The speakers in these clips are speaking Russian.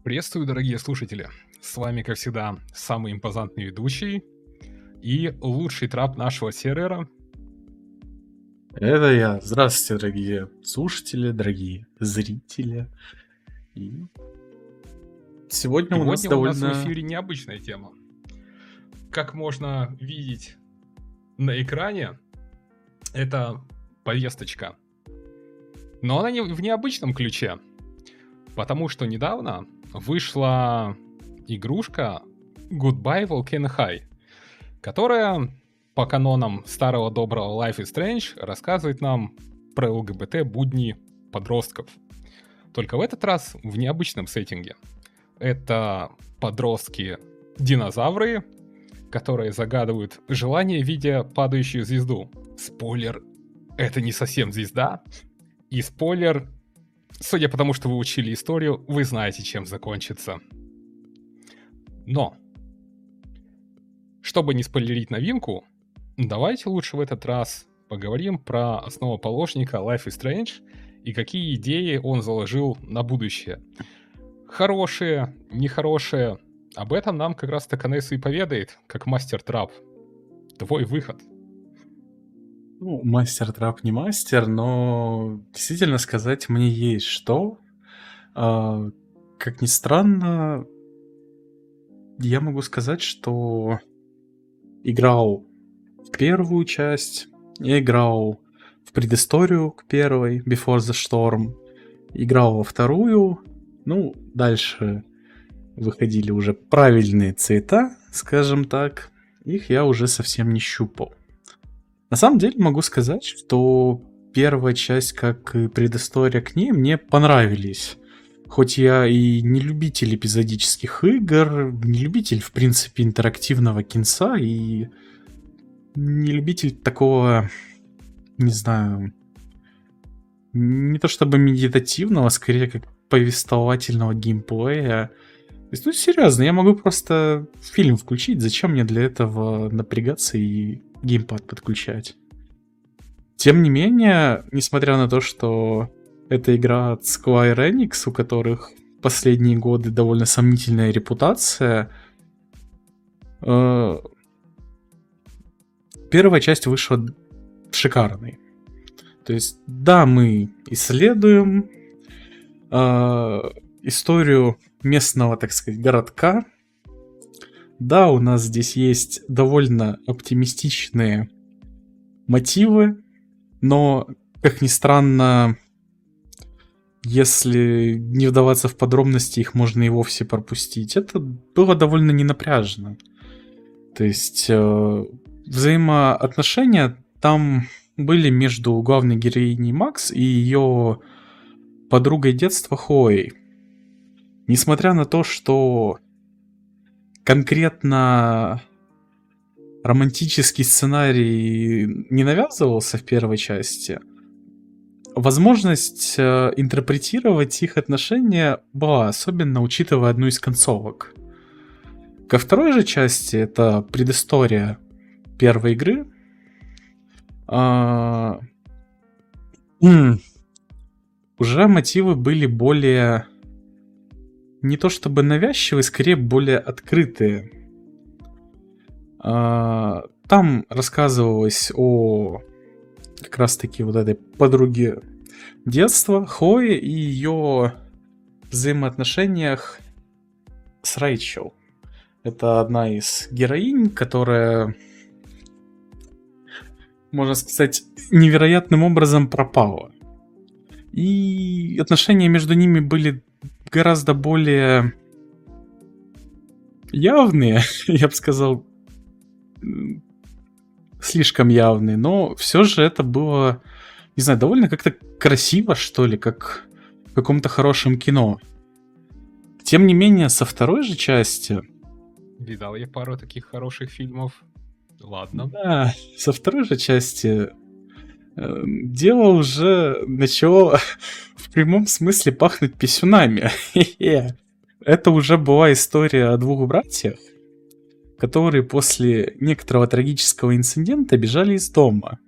Приветствую, дорогие слушатели! С вами, как всегда, самый импозантный ведущий и лучший трап нашего сервера. Это я. Здравствуйте, дорогие слушатели, дорогие зрители. И сегодня у нас Сегодня у нас в довольно... эфире необычная тема. Как можно видеть на экране, это повесточка. Но она не в необычном ключе, потому что недавно вышла игрушка Goodbye Volcano High, которая по канонам старого доброго Life is Strange рассказывает нам про ЛГБТ-будни подростков. Только в этот раз в необычном сеттинге. Это подростки-динозавры, которые загадывают желание, видя падающую звезду. Спойлер, это не совсем звезда. И спойлер, судя по тому, что вы учили историю, вы знаете, чем закончится. Но, чтобы не спойлерить новинку, давайте лучше в этот раз поговорим про основоположника Life is Strange и какие идеи он заложил на будущее. Хорошие, нехорошие, об этом нам как раз Таканесу и поведает, как мастер трап. Твой выход. Ну, мастер трап не мастер, но действительно сказать мне есть что. Как ни странно, я могу сказать, что играл в первую часть, я играл в предысторию к первой, Before the Storm, играл во вторую, ну, дальше выходили уже правильные цвета, скажем так, их я уже совсем не щупал. На самом деле могу сказать, что первая часть, как и предыстория к ней, мне понравились. Хоть я и не любитель эпизодических игр, не любитель, в принципе, интерактивного кинца и не любитель такого, не знаю, не то чтобы медитативного, скорее как повествовательного геймплея. То есть, ну, серьезно, я могу просто фильм включить, зачем мне для этого напрягаться и геймпад подключать? Тем не менее, несмотря на то, что это игра от Square Enix, у которых последние годы довольно сомнительная репутация, первая часть вышла шикарной. То есть, да, мы исследуем историю местного, так сказать, городка. Да, у нас здесь есть довольно оптимистичные мотивы, но, как ни странно, если не вдаваться в подробности, их можно и вовсе пропустить. Это было довольно ненапряжно. То есть взаимоотношения там были между главной героиней Макс и ее подругой детства Хлоей. Несмотря на то, что конкретно романтический сценарий не навязывался в первой части, возможность интерпретировать их отношения была, особенно учитывая одну из концовок. Ко второй же части, это предыстория первой игры, уже мотивы были более, не то чтобы навязчивые, скорее более открытые. Там рассказывалось о как раз-таки вот этой подруге детства, Хлое, и ее взаимоотношениях с Рэйчел. Это одна из героинь, которая, можно сказать, невероятным образом пропала. И отношения между ними были гораздо более явные, я бы сказал, слишком явные, но все же это было, не знаю, довольно как-то красиво, что ли, как в каком-то хорошем кино. Тем не менее, со второй же части... Видал я пару таких хороших фильмов. Ладно. Да, со второй же части дело уже начало в прямом смысле пахнуть писюнами. Это уже была история о двух братьях, которые после некоторого трагического инцидента бежали из дома.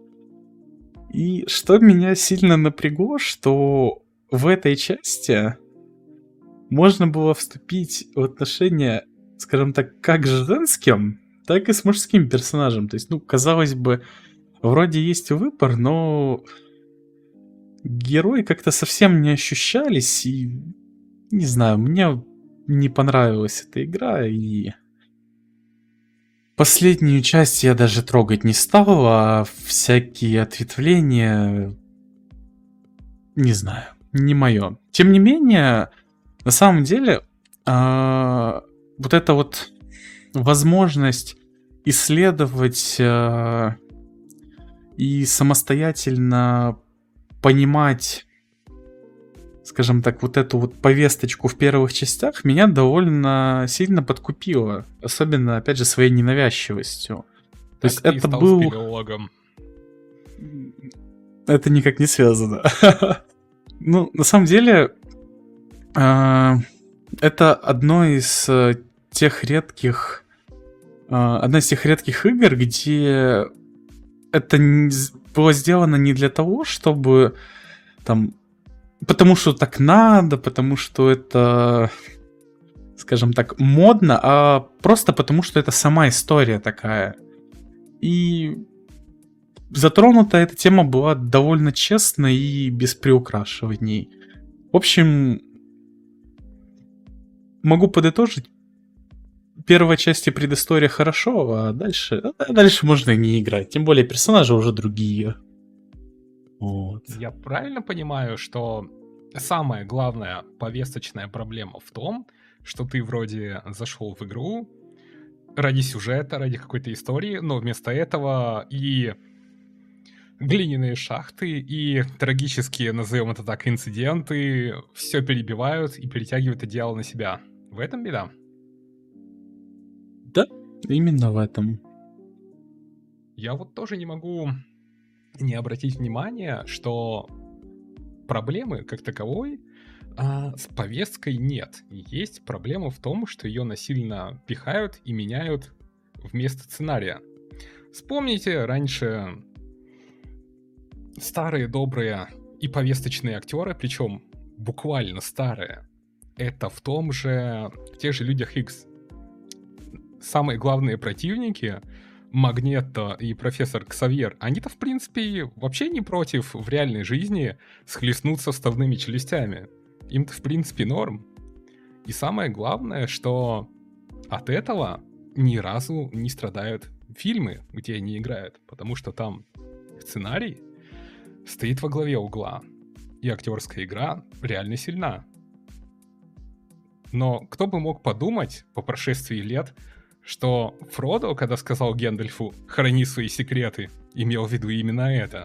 И что меня сильно напрягло, что в этой части можно было вступить в отношения, скажем так, как с женским, так и с мужским персонажем. То есть, ну, казалось бы, вроде есть выбор, но герои как-то совсем не ощущались, и не знаю, мне не понравилась эта игра, и последнюю часть я даже трогать не стал, а всякие ответвления, не знаю, не мое. Тем не менее, на самом деле, вот эта вот возможность исследовать и самостоятельно понимать, скажем так, вот эту вот повесточку в первых частях меня довольно сильно подкупило. Особенно, опять же, своей ненавязчивостью. То есть Так ты это стал был... спелеологом. Это никак не связано. Ну, на самом деле, это одна из тех редких игр, где это было сделано не для того, чтобы там, потому что так надо, потому что это, скажем так, модно, а просто потому что это сама история такая. И затронута эта тема была довольно честно и без приукрашиваний. В общем, могу подытожить. Первая часть и предыстория хорошо, а дальше можно и не играть. Тем более персонажи уже другие. Вот. Я правильно понимаю, что самая главная повесточная проблема в том, что ты вроде зашел в игру ради сюжета, ради какой-то истории, но вместо этого и глиняные шахты, и трагические, назовем это так, инциденты все перебивают и перетягивают одеяло на себя. В этом беда. Да, именно в этом. Я вот тоже не могу не обратить внимание, что проблемы как таковой с повесткой нет. Есть проблема в том, что ее насильно пихают и меняют вместо сценария. Вспомните раньше старые добрые и повесточные актеры, причем буквально старые. Это в тех же Людях Икс. Самые главные противники, Магнето и профессор Ксавьер, они-то, в принципе, вообще не против в реальной жизни схлестнуться вставными челюстями. Им-то, в принципе, норм. И самое главное, что от этого ни разу не страдают фильмы, где они играют, потому что там сценарий стоит во главе угла, и актерская игра реально сильна. Но кто бы мог подумать по прошествии лет, что Фродо, когда сказал Гэндальфу «храни свои секреты», имел в виду именно это.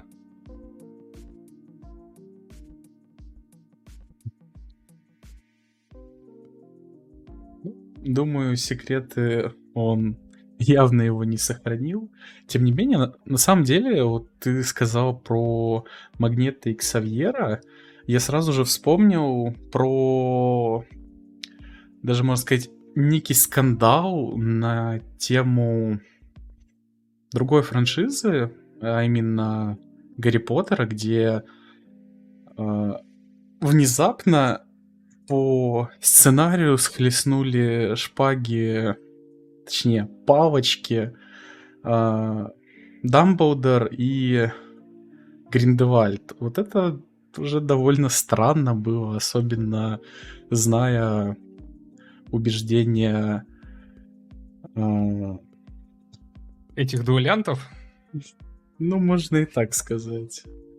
Думаю, секреты он явно его не сохранил. Тем не менее, на самом деле, вот ты сказал про Магнета и Ксавьера, я сразу же вспомнил про, даже можно сказать, некий скандал на тему другой франшизы, а именно Гарри Поттера, где внезапно по сценарию схлестнули шпаги, точнее, палочки, Дамблдор и Гриндевальд. Вот это уже довольно странно было, особенно зная убеждения Этих дуэлянтов? Ну, можно и так сказать.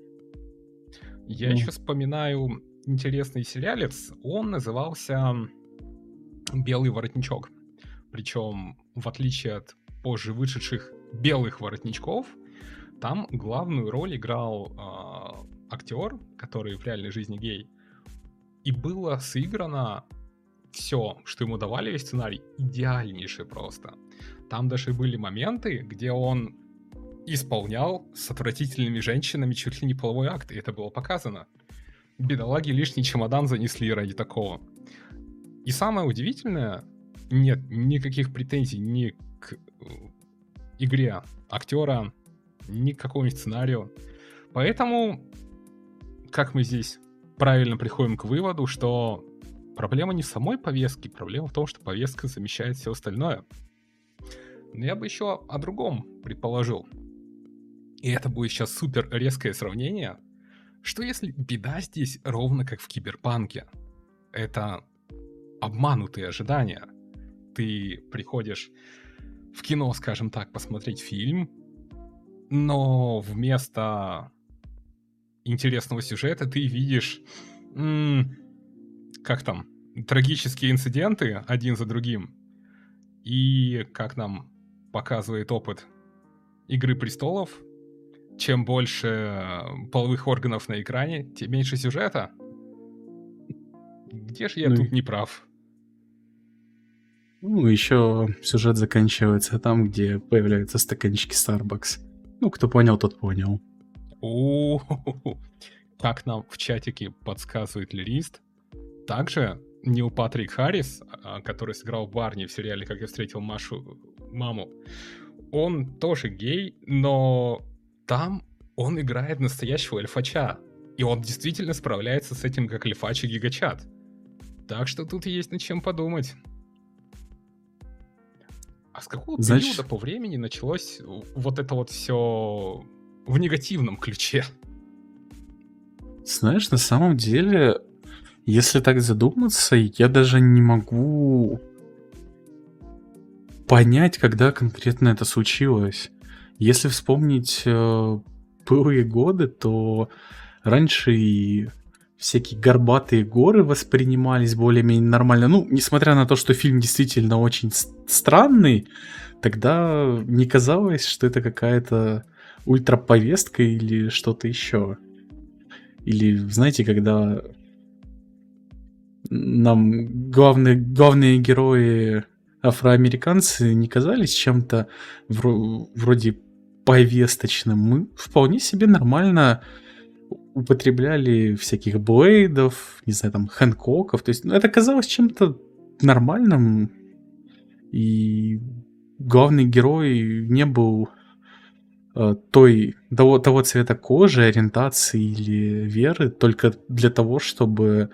Я еще вспоминаю интересный сериалец. Он назывался «Белый воротничок». Причем, в отличие от позже вышедших «Белых воротничков», там главную роль играл актер, который в реальной жизни гей. И было сыграно все, что ему давали, весь сценарий, идеальнейший просто. Там даже были моменты, где он исполнял с отвратительными женщинами чуть ли не половой акт, и это было показано. Бедолаги лишний чемодан занесли ради такого. И самое удивительное, нет никаких претензий ни к игре актера, ни к какому-нибудь сценарию. Поэтому, как мы здесь правильно приходим к выводу, что проблема не в самой повестке, проблема в том, что повестка замещает все остальное. Но я бы еще о другом предположил. И это будет сейчас супер резкое сравнение. Что если беда здесь ровно как в Киберпанке? Это обманутые ожидания. Ты приходишь в кино, скажем так, посмотреть фильм, но вместо интересного сюжета ты видишь, как там, трагические инциденты один за другим. И, как нам показывает опыт «Игры престолов», чем больше половых органов на экране, тем меньше сюжета. Где же я Ну, тут не прав? еще сюжет заканчивается там, где появляются стаканчики Starbucks. Ну, кто понял, тот понял. Как нам в чатике подсказывает Лирист, также Нил Патрик Харрис, который сыграл Барни в сериале «Как я встретил маму», он тоже гей, но там он играет настоящего альфача. И он действительно справляется с этим как альфач и гигачат. Так что тут есть над чем подумать. А с какого периода по времени началось вот это вот все в негативном ключе? Знаешь, на самом деле, если так задуматься, я даже не могу понять, когда конкретно это случилось. Если вспомнить былые годы, то раньше и всякие горбатые горы воспринимались более-менее нормально. Ну, несмотря на то, что фильм действительно очень странный, тогда не казалось, что это какая-то ультраповестка или что-то еще. Или, знаете, когда нам главные герои афроамериканцы не казались чем-то вроде повесточным. Мы вполне себе нормально употребляли всяких Блейдов, не знаю, там, Хэнкоков. То есть это казалось чем-то нормальным. И главный герой не был того цвета кожи, ориентации или веры только для того, чтобы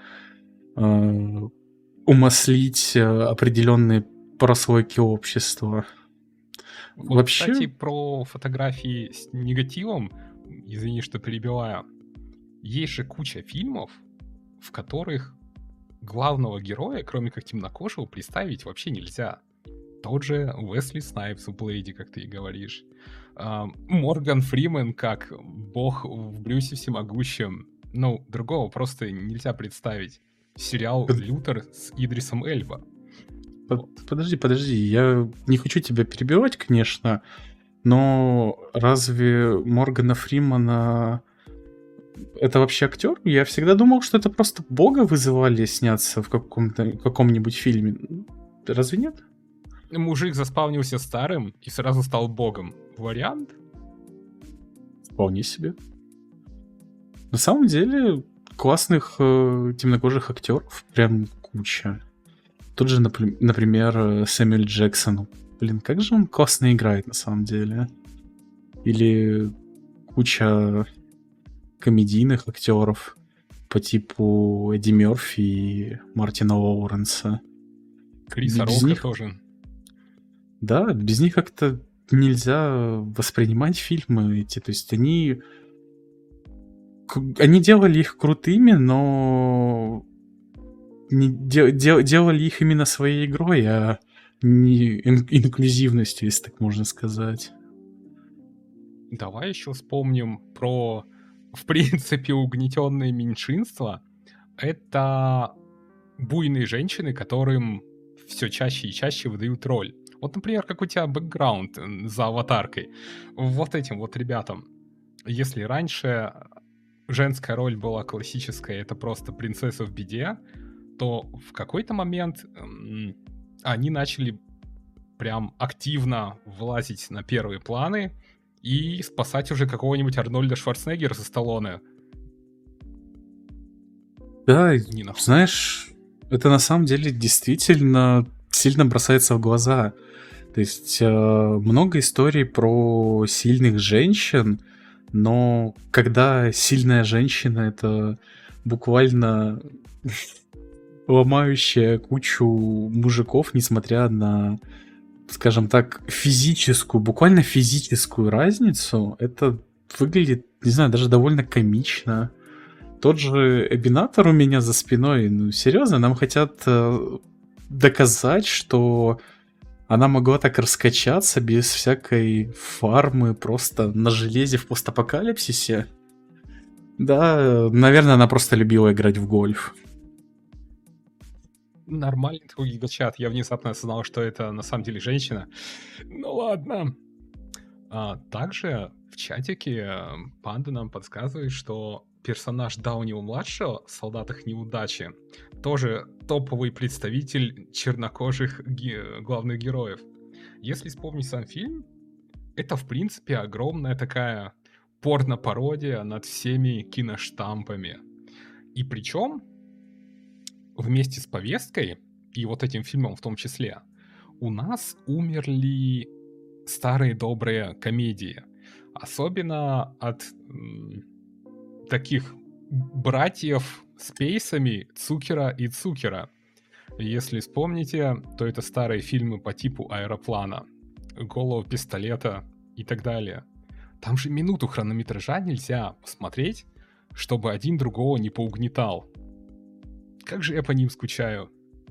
умаслить определенные прослойки общества. Вот, Вообще... кстати, про фотографии с негативом, извини, что перебиваю, есть же куча фильмов, в которых главного героя, кроме как темнокожего, представить вообще нельзя. Тот же Уэсли Снайпс в Блейде, как ты и говоришь. Морган Фримен как бог в Брюсе Всемогущем. Ну, другого просто нельзя представить. Сериал «Лютер» с Идрисом Эльба. Подожди, я не хочу тебя перебивать, конечно, но разве Моргана Фримана это вообще актер? Я всегда думал, что это просто бога вызывали сняться в каком-нибудь фильме. Разве нет? Мужик заспавнился старым и сразу стал богом. Вариант? Вполне себе. На самом деле, классных темнокожих актеров прям куча. Тот же, например, Сэмюэл Джексон. Блин, как же он классно играет на самом деле. Или куча комедийных актеров по типу Эдди Мерфи и Мартина Лоуренса. Криса Рока тоже. Да, без них как-то нельзя воспринимать фильмы эти. То есть они делали их крутыми, но не делали их именно своей игрой, а не инклюзивностью, если так можно сказать. Давай еще вспомним про, в принципе, угнетенные меньшинства. Это буйные женщины, которым все чаще и чаще выдают роль. Вот, например, как у тебя бэкграунд за аватаркой. Вот этим вот ребятам. Если раньше женская роль была классическая, это просто принцесса в беде, то в какой-то момент они начали прям активно влазить на первые планы и спасать уже какого-нибудь Арнольда Шварценеггера со Сталлоне. Да, знаешь, это на самом деле действительно сильно бросается в глаза. То есть много историй про сильных женщин, но когда сильная женщина — это буквально ломающая кучу мужиков, несмотря на, скажем так, буквально физическую разницу, это выглядит, не знаю, даже довольно комично. Тот же Эбинатор у меня за спиной, ну серьезно, нам хотят доказать, что она могла так раскачаться без всякой фармы, просто на железе в постапокалипсисе. Да, наверное, она просто любила играть в гольф. Нормальный такой гигачат. Я внезапно осознал, что это на самом деле женщина. Ну ладно. Также в чатике Панда нам подсказывает, что персонаж Дауни-младшего в «Солдатах неудачи» тоже топовый представитель чернокожих главных героев. Если вспомнить сам фильм, это, в принципе, огромная такая порно-пародия над всеми киноштампами. И причем вместе с повесткой, и вот этим фильмом в том числе, у нас умерли старые добрые комедии. Особенно от таких братьев с пейсами Цукера и Цукера. Если вспомните, то это старые фильмы по типу «Аэроплана», «Голого пистолета» и так далее. Там же минуту хронометража нельзя посмотреть, чтобы один другого не поугнетал. Как же я по ним скучаю.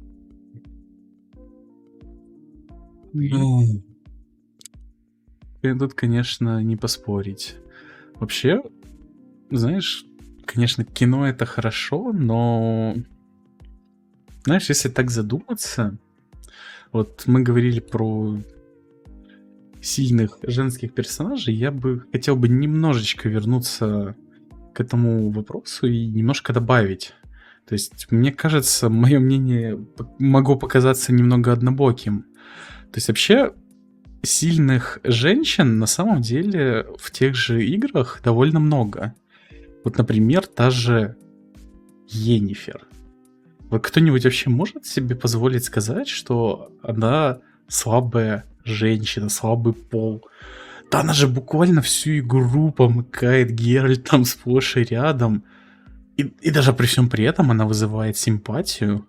Тут, конечно, не поспорить. Вообще, знаешь, конечно, кино это хорошо, но... Знаешь, если так задуматься, вот мы говорили про сильных женских персонажей, я бы хотел бы немножечко вернуться к этому вопросу и немножко добавить. То есть, мне кажется, мое мнение могло показаться немного однобоким. То есть, вообще, сильных женщин на самом деле в тех же играх довольно много. Вот, например, та же Йеннифер. Вот кто-нибудь вообще может себе позволить сказать, что она слабая женщина, слабый пол? Да она же буквально всю игру помыкает Геральтом сплошь и рядом. И даже при всем при этом она вызывает симпатию.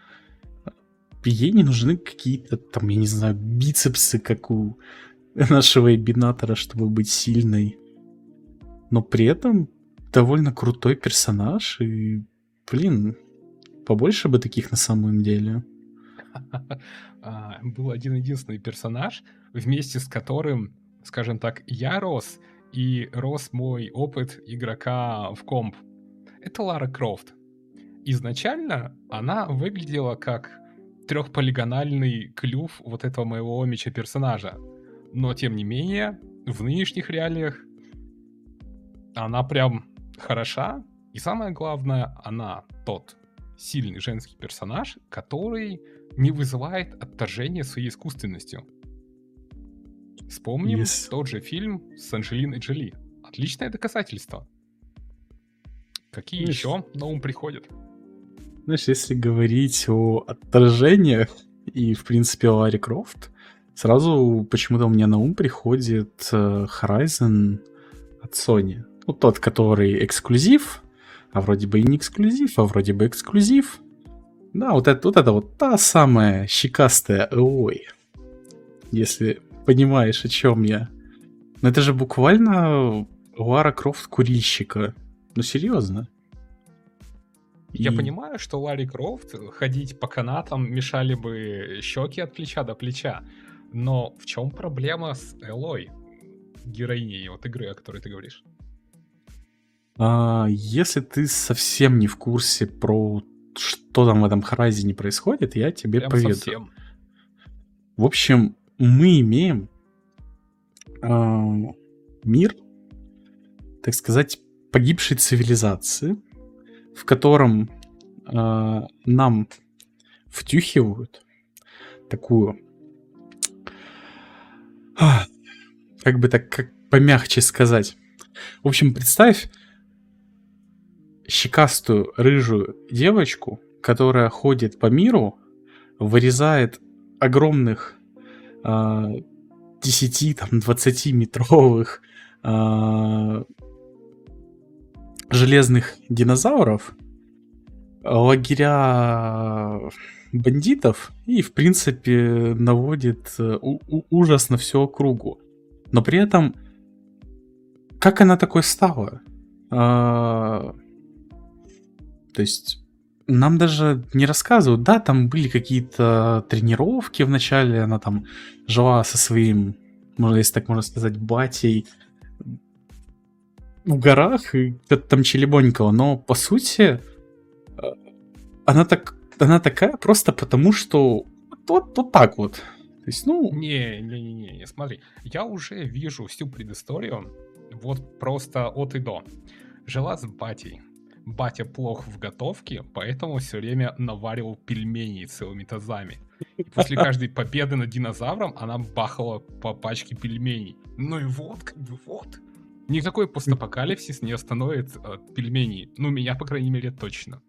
Ей не нужны какие-то там, я не знаю, бицепсы, как у нашего Эбинатора, чтобы быть сильной. Но при этом довольно крутой персонаж. И, блин, побольше бы таких на самом деле. Был один-единственный персонаж, вместе с которым, скажем так, я рос, и рос мой опыт игрока в комп. Это Лара Крофт. Изначально она выглядела как трехполигональный клюв вот этого моего омича персонажа. Но, тем не менее, в нынешних реалиях она прям хороша. И самое главное, она тот сильный женский персонаж, который не вызывает отторжения своей искусственностью. Вспомним тот же фильм с Анджелиной Джоли. Отличное доказательство. Какие еще на ум приходят? Знаешь, если говорить о отторжениях и, в принципе, о Ларе Крофт, сразу почему-то у меня на ум приходит Horizon от Sony. Ну, тот, который эксклюзив, а вроде бы и не эксклюзив, а вроде бы эксклюзив. Да, вот это вот та самая щекастая Элой. Если понимаешь, о чем я. Но это же буквально Лара Крофт курильщика. Ну, серьезно. Я понимаю, что Ларе Крофт ходить по канатам мешали бы щеки от плеча до плеча. Но в чем проблема с Элой, героиней вот игры, о которой ты говоришь? Если ты совсем не в курсе про что там в этом Horizon происходит, я тебе Прям поведу. совсем. В общем, мы имеем мир, так сказать, погибшей цивилизации, в котором нам втюхивают такую, как бы так, как помягче сказать. В общем, представь щекастую рыжую девочку, которая ходит по миру, вырезает огромных 10-20 метровых железных динозавров, лагеря бандитов и, в принципе, наводит ужас на всю округу. Но при этом, как она такой стала? То есть нам даже не рассказывают, да, там были какие-то тренировки в начале, она там жила со своим, если так можно сказать, батей в горах, и кто-то там челебонького, но по сути она такая просто потому, что вот так вот. То есть, ну... Не, смотри, я уже вижу всю предысторию, вот просто от и до. Жила с батей. Батя плох в готовке, поэтому все время наваривал пельмени целыми тазами. И после каждой победы над динозавром она бахала по пачке пельменей. Ну и вот, как бы вот. Никакой постапокалипсис не остановит пельменей. Ну, меня, по крайней мере, точно.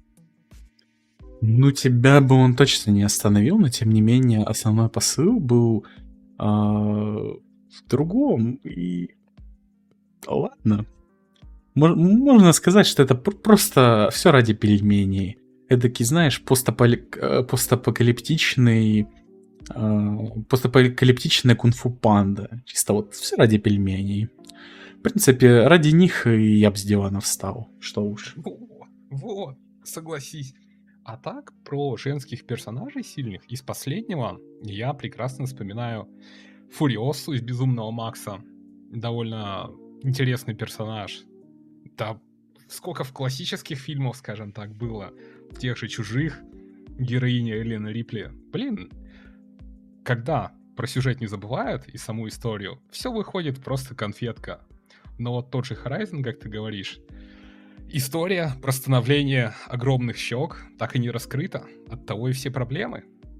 Ну, тебя бы он точно не остановил, но тем не менее основной посыл был в другом. И ладно. Можно сказать, что это просто все ради пельменей. Эдакий, знаешь, постапокалиптичный постапокалиптичная кунг-фу панда. Чисто вот все ради пельменей. В принципе, ради них и я бы с дивана встал. Что уж. Вот, согласись. А так, про женских персонажей сильных из последнего я прекрасно вспоминаю Фуриосу из «Безумного Макса». Довольно интересный персонаж. Да, сколько в классических фильмах, скажем так, было. В тех же «Чужих» героиня Эллен Рипли. Блин, когда про сюжет не забывают и саму историю, все выходит просто конфетка. Но вот тот же Horizon, как ты говоришь, история про становление огромных щек так и не раскрыта. Оттого и все проблемы.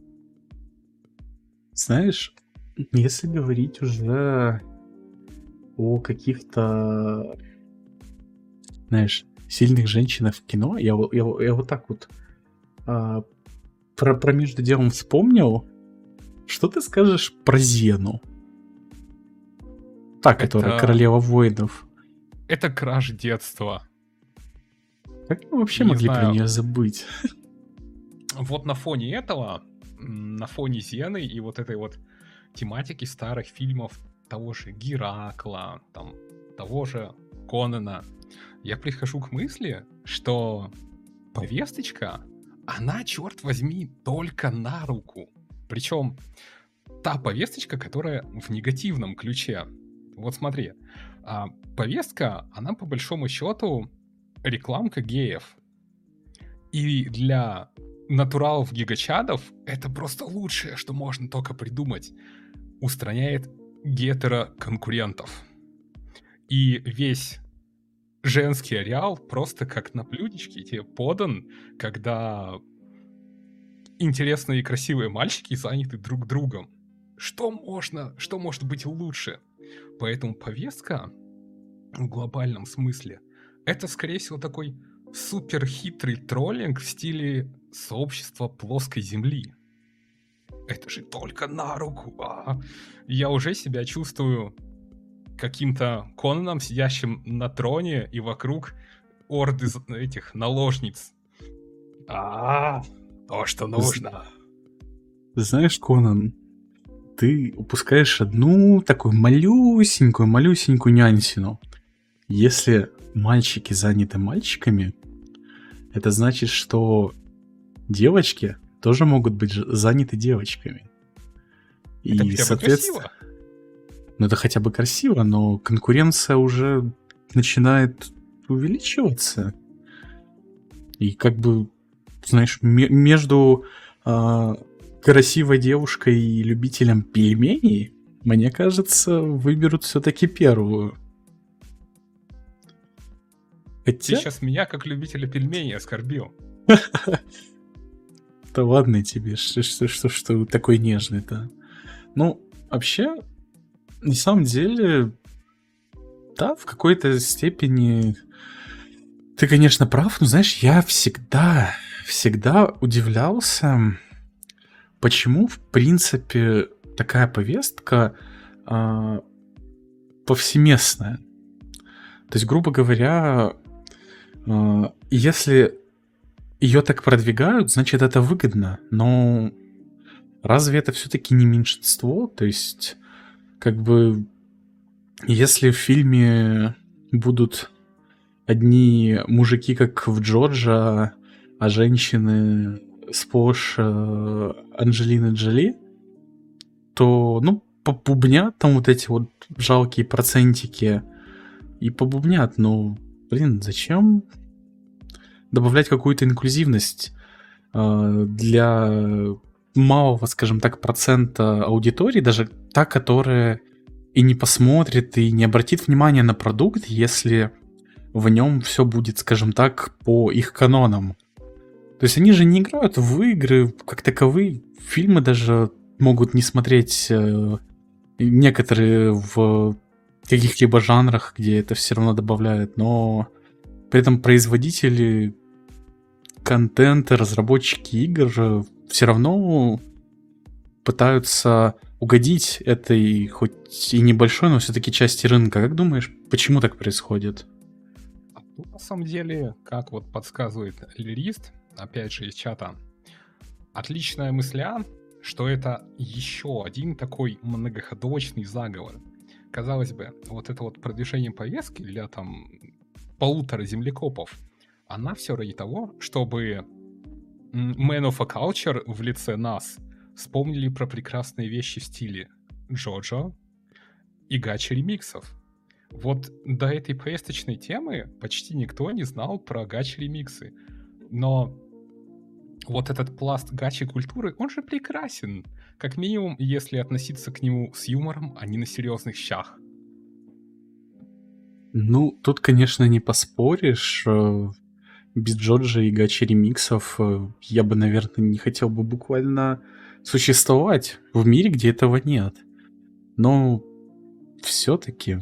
Знаешь, если говорить уже о каких-то, знаешь, сильных женщинах в кино, я вот так вот про между делом вспомнил. Что ты скажешь про Зену? Та, которая королева воинов. Это краш детства. Как мы вообще могли про нее забыть? Вот на фоне этого, на фоне Зены и вот этой вот тематики старых фильмов того же Геракла, там, того же Конана, я прихожу к мысли, что повесточка, она, черт возьми, только на руку. Причем та повесточка, которая в негативном ключе. Вот смотри, повестка, она по большому счету рекламка геев. И для натуралов-гигачадов это просто лучшее, что можно только придумать. Устраняет гетероконкурентов. И весь женский ареал просто как на блюдечке тебе подан, когда интересные и красивые мальчики заняты друг другом. Что может быть лучше? Поэтому повестка в глобальном смысле это, скорее всего, такой супер хитрый троллинг в стиле сообщества плоской земли. Это же только на руку. Я уже себя чувствую каким-то Конаном, сидящим на троне, и вокруг орды этих наложниц. То, что нужно. Знаешь, Конан, ты упускаешь одну такую малюсенькую нюансину. Если мальчики заняты мальчиками, это значит, что девочки тоже могут быть заняты девочками. Это и, соответственно, красиво. Ну, это хотя бы красиво, но конкуренция уже начинает увеличиваться. И как бы, знаешь, между красивой девушкой и любителем пельменей, мне кажется, выберут все-таки первую. Хотя... Ты сейчас меня, как любителя пельменей, оскорбил. Да ладно тебе, что такой нежный-то. Ну, вообще, на самом деле, да, в какой-то степени ты, конечно, прав, но, знаешь, я всегда удивлялся, почему, в принципе, такая повестка повсеместная. То есть, грубо говоря, если ее так продвигают, значит, это выгодно. Но разве это все-таки не меньшинство? То есть, как бы, если в фильме будут одни мужики, как в Джорджа, а женщины сплошь Анджелины Джоли, то, ну, побубнят там вот эти вот жалкие процентики и побубнят. Но, блин, зачем добавлять какую-то инклюзивность для малого, скажем так, процента аудитории, даже та, которая и не посмотрит, и не обратит внимания на продукт, если в нем все будет, скажем так, по их канонам. То есть они же не играют в игры как таковые. Фильмы даже могут не смотреть некоторые в каких-либо жанрах, где это все равно добавляют, но при этом производители контента, разработчики игр все равно пытаются угодить этой, хоть и небольшой, но все-таки части рынка. Как думаешь, почему так происходит? Ну, на самом деле, как вот подсказывает лирист, опять же из чата, отличная мысля, что это еще один такой многоходовочный заговор. Казалось бы, вот это вот продвижение повестки для там 1,5 землекопов, она все ради того, чтобы Man of a Culture в лице нас вспомнили про прекрасные вещи в стиле Джоджо и гачи ремиксов. Вот до этой повесточной темы почти никто не знал про гачи ремиксы. Но вот этот пласт гачи культуры, он же прекрасен. Как минимум, если относиться к нему с юмором, а не на серьезных щах. Ну, тут, конечно, не поспоришь. Без Джорджа и гачи ремиксов я бы, наверное, не хотел бы буквально существовать в мире, где этого нет. Но все-таки,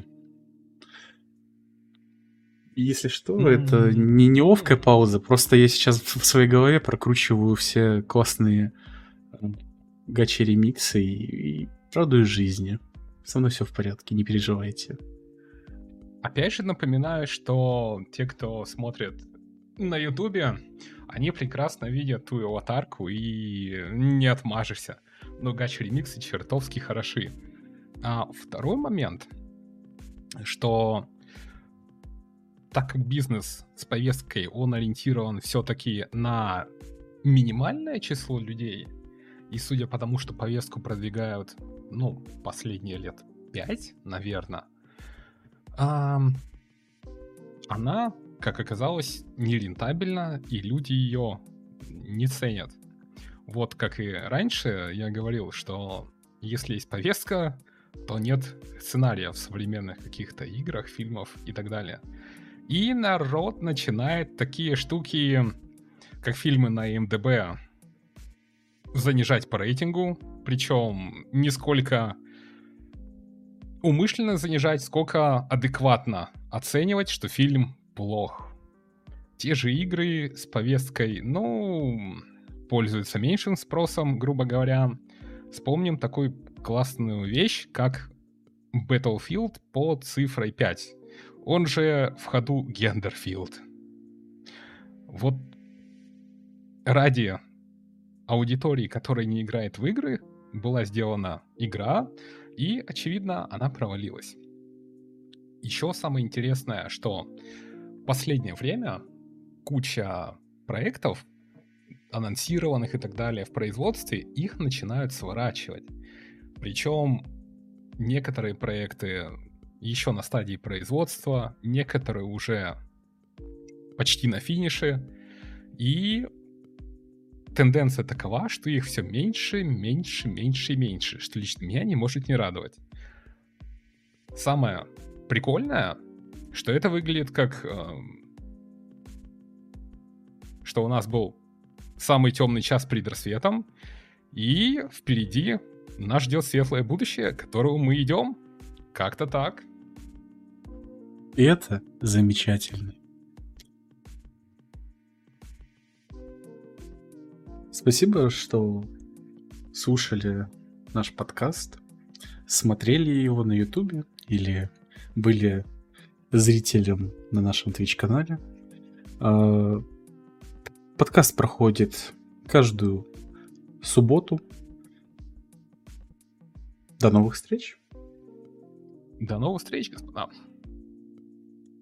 если что, это не неловкая пауза, просто я сейчас в своей голове прокручиваю все классные гачи ремиксы и радуюсь жизни. Со мной все в порядке, не переживайте. Опять же напоминаю, что те, кто смотрит на Ютубе, они прекрасно видят твою аватарку и не отмажешься. Но гачи-ремиксы чертовски хороши. А второй момент, что так как бизнес с повесткой, он ориентирован все-таки на минимальное число людей, и судя по тому, что повестку продвигают, ну, последние лет 5, наверное, она, как оказалось, нерентабельна, и люди ее не ценят. Вот как и раньше я говорил, что если есть повестка, то нет сценария в современных каких-то играх, фильмах и так далее. И народ начинает такие штуки, как фильмы на IMDb, занижать по рейтингу, причем не сколько умышленно занижать, сколько адекватно оценивать, что фильм плох. Те же игры с повесткой, ну, пользуются меньшим спросом, грубо говоря. Вспомним такую классную вещь, как Battlefield под цифрой 5. Он же в ходу Гендерфилд. Вот ради аудитории, которая не играет в игры, была сделана игра, и, очевидно, она провалилась. Еще самое интересное, что в последнее время куча проектов, анонсированных и так далее в производстве, их начинают сворачивать. Причем некоторые проекты еще на стадии производства, некоторые уже почти на финише, и тенденция такова, что их все меньше, меньше, меньше и меньше, что лично меня не может не радовать. Самое прикольное, что это выглядит как... что у нас был самый темный час перед рассветом, и впереди нас ждет светлое будущее, к которому мы идем. Как-то так. И это замечательно. Спасибо, что слушали наш подкаст, смотрели его на Ютубе или были зрителем на нашем Twitch-канале. Подкаст проходит каждую субботу. До новых встреч. До новых встреч, господа.